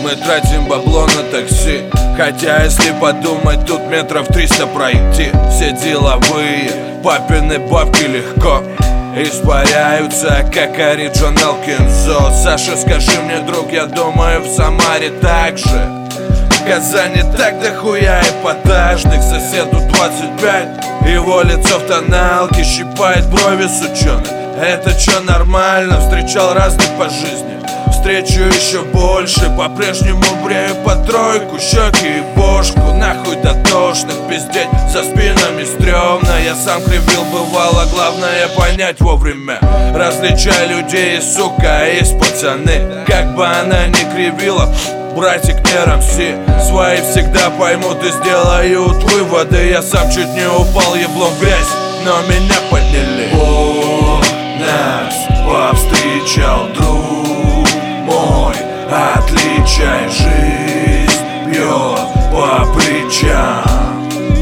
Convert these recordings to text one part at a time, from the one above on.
мы тратим бабло на такси. Хотя, если подумать, тут метров 300 пройти. Все деловые, папины бабки легко испаряются, как оригинал Кензо. Саша, скажи мне, друг, я думаю, в Самаре так же. В Казани так дохуя эпатажных. Соседу 25, его лицо в тоналке, щипает брови сучёный. Это чё, нормально? Встречал разных по жизни, встречу еще больше. По-прежнему брею по тройку, щеки и бошку. Нахуй дотошных, пиздеть за спинами стрёмно. Я сам кривил, бывало, главное понять вовремя. Различай людей, сука, есть пацаны. Как бы она ни кривила, братик не рамси. Свои всегда поймут и сделают выводы. Я сам чуть не упал еблом в грязь, но меня подняли. О, нас повстречал друг мой. Отличай, жизнь бьет по плечам,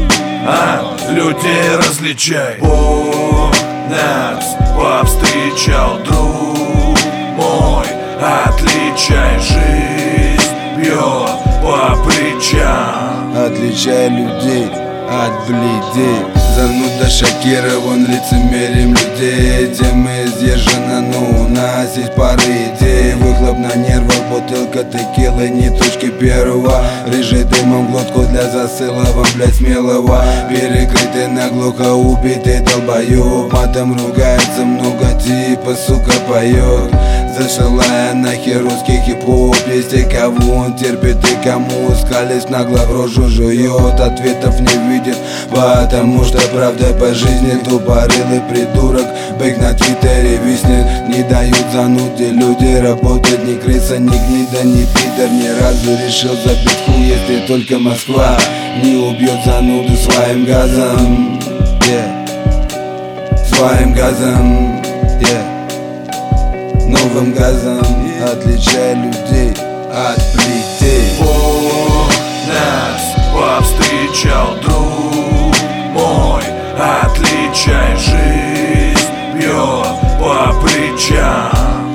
людей различай. О, нас повстречал друг мой. Отличай, жизнь бьет по плечам. Отличай людей от бледей. Зануда шокирован лицемерием людей. Тем изъезжена, но у нас есть пара идей. Выхлоп на нервах, бутылка текилы, не точки первого. Рыжий дымом глотку для засыла вам, блять, смелого. Перекрытый наглухо убитый долбоёб. Матом ругается много, типа, сука, поет. Зашилая нахер русский хип-хоп. Есть и кого он терпит, и кому скались нагло в рожу жует. Ответов не видит, потому что правда по жизни тупорылый придурок. Бэк на твиттере виснет, не дают зануде люди работать. Ни крыса, ни гнида, ни пидор ни разу решил забить хуй, если только Москва не убьет зануду своим газом, своим газом, новым газом. Отличай людей от плетей. О, нас повстречал друг мой. Отличай, жизнь бьет по плечам,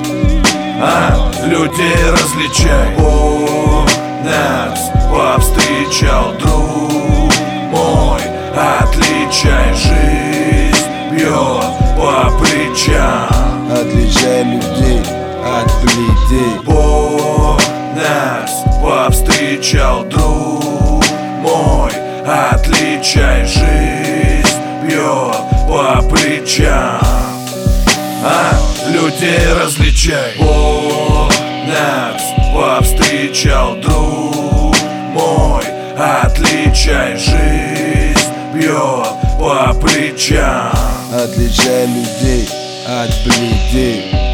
людей различай. О, нас повстречал друг мой. Отличай, жизнь бьет по плечам. Отличай людей от бледей. О, нас повстречал друг мой. Отличай, жизнь бьет по плечам, людей различай. О, нас повстречал друг мой. Отличай, жизнь бьет по плечам. Отличай людей от бледей.